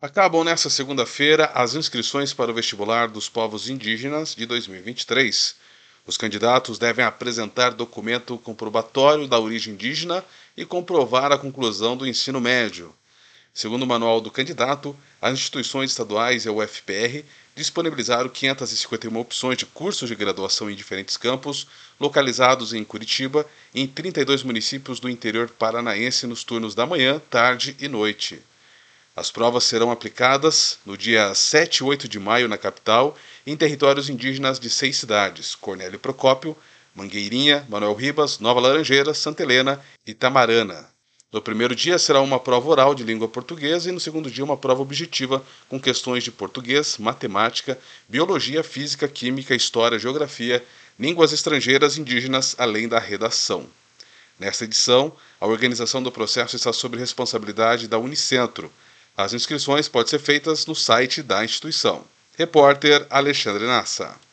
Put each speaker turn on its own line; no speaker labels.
Acabam nesta segunda-feira as inscrições para o vestibular dos povos indígenas de 2023. Os candidatos devem apresentar documento comprobatório da origem indígena e comprovar a conclusão do ensino médio. Segundo o manual do candidato, as instituições estaduais e a UFPR disponibilizaram 551 opções de cursos de graduação em diferentes campos, localizados em Curitiba e em 32 municípios do interior paranaense nos turnos da manhã, tarde e noite. As provas serão aplicadas no dia 7 e 8 de maio na capital e em territórios indígenas de 6 cidades: Cornélio Procópio, Mangueirinha, Manuel Ribas, Nova Laranjeira, Santa Helena e Tamarana. No primeiro dia será uma prova oral de língua portuguesa e no segundo dia uma prova objetiva com questões de português, matemática, biologia, física, química, história, geografia, línguas estrangeiras indígenas, além da redação. Nesta edição, a organização do processo está sob responsabilidade da Unicentro. As inscrições podem ser feitas no site da instituição. Repórter Alexandre Nassa.